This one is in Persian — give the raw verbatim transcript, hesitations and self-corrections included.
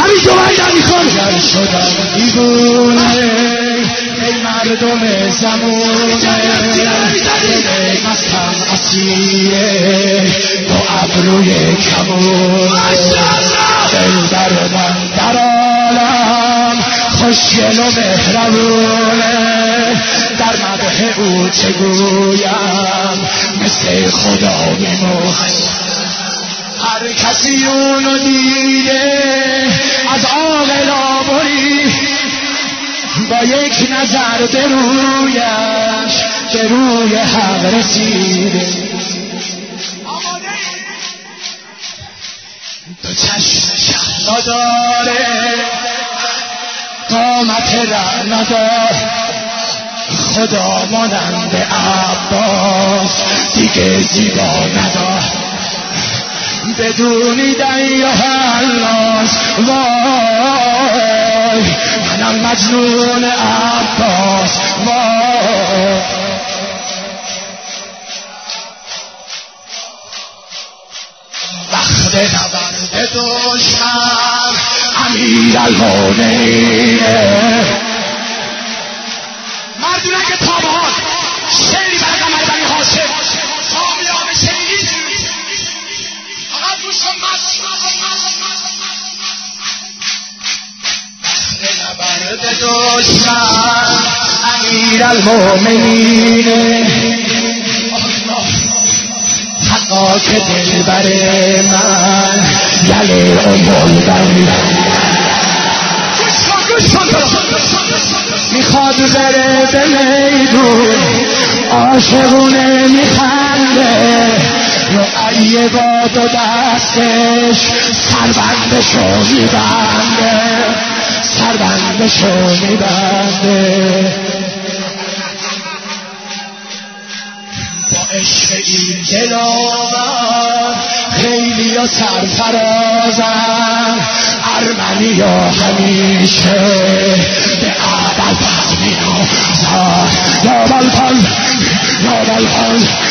همین دو بندم میخوام گر شدم دیوونه ای مردم زمونه دل مستم اسیره با ابروی کمونه دل در من در عالم خوشگل و مهربونه در مدح او چه گویم مثل خدا میمونه هر کسی اونو دیده از عاقلا بری با یک نظر به رویش به روی حق رسیده دو چشم نداره قامت رعنا داره خدا مانند عباس دیگه زیبا نداره بدونید ایها الناس وای منم مجنون عباس وای وقت نبرد دشمن امیرالمومنینه مردونه که تابهات شعری بر قمر بنی هاشم تابیان شعری فقط روشم مست نبرد دشمن امیرالمومنینه حقا که دل بر من یله امول بری میخواد بره به میدون عاشقونه میخنده رؤیه با دو دستش سربندشو میبنده سربندشو میبنده با عشق این دلاور خیلی ها سرفرازن ارمنی ها همیشه به عبل پس میازن یا بلپل یا بلپل